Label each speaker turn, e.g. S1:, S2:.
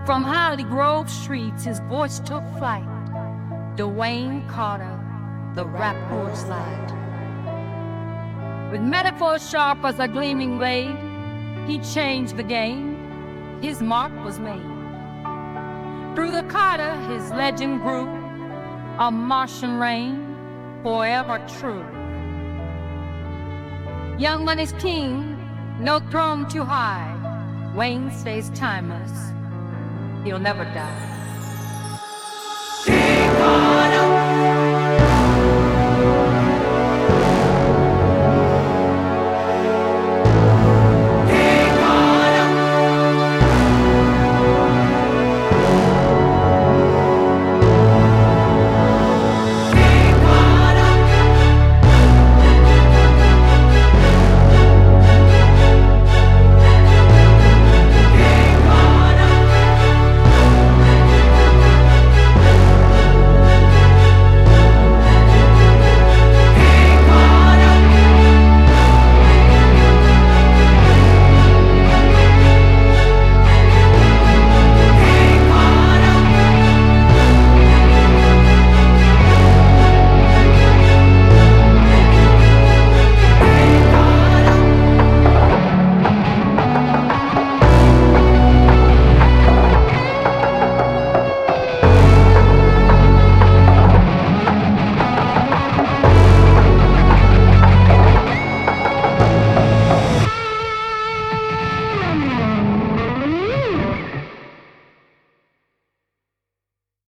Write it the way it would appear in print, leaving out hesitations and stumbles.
S1: From Holly Grove streets, his voice took flight. Dwayne Carter, the rap poet's light. With metaphors sharp as a gleaming blade, he changed the game. His mark was made. Through the Carter, his legend grew, a Martian reign, forever true. Young Money's king, no throne too high. Wayne stays timeless. He'll never die.